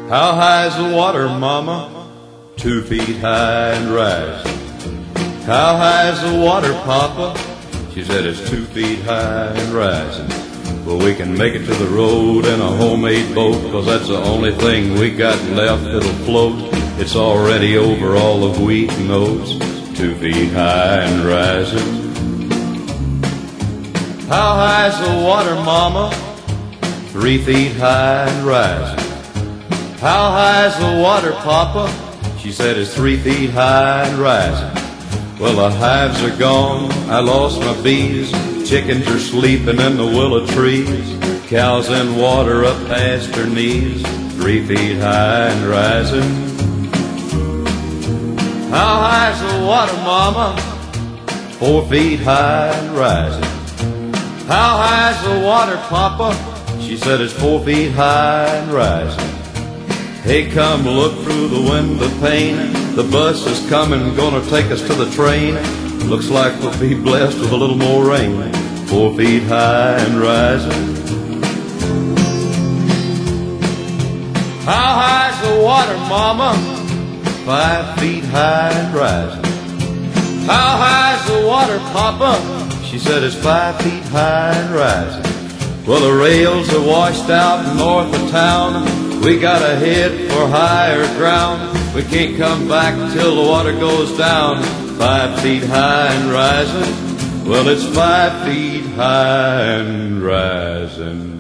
How high's the water, Mama? 2 feet high and rising. How high's the water, Papa? She said it's 2 feet high and rising. Well, we can make it to the road in a homemade boat, 'cause that's the only thing we got left that'll float. It's already over all the wheat and oats, 2 feet high and rising. How high's the water, Mama? 3 feet high and rising. How high's the water, Papa? She said it's 3 feet high and rising. Well, the hives are gone, I lost my bees, chickens are sleeping in the willow trees, cows in water up past her knees, 3 feet high and rising. How high's the water, Mama? 4 feet high and rising. How high's the water, Papa? She said it's 4 feet high and rising. Hey, come look through the window pane. The bus is coming, gonna take us to the train. Looks like we'll be blessed with a little more rain. 4 feet high and rising. How high's the water, Mama? 5 feet high and rising. How high's the water, Papa? She said it's 5 feet high and rising. Well, the rails are washed out north of town. We gotta head for higher ground. We can't come back till the water goes down. 5 feet high and rising. Well, it's 5 feet high and rising.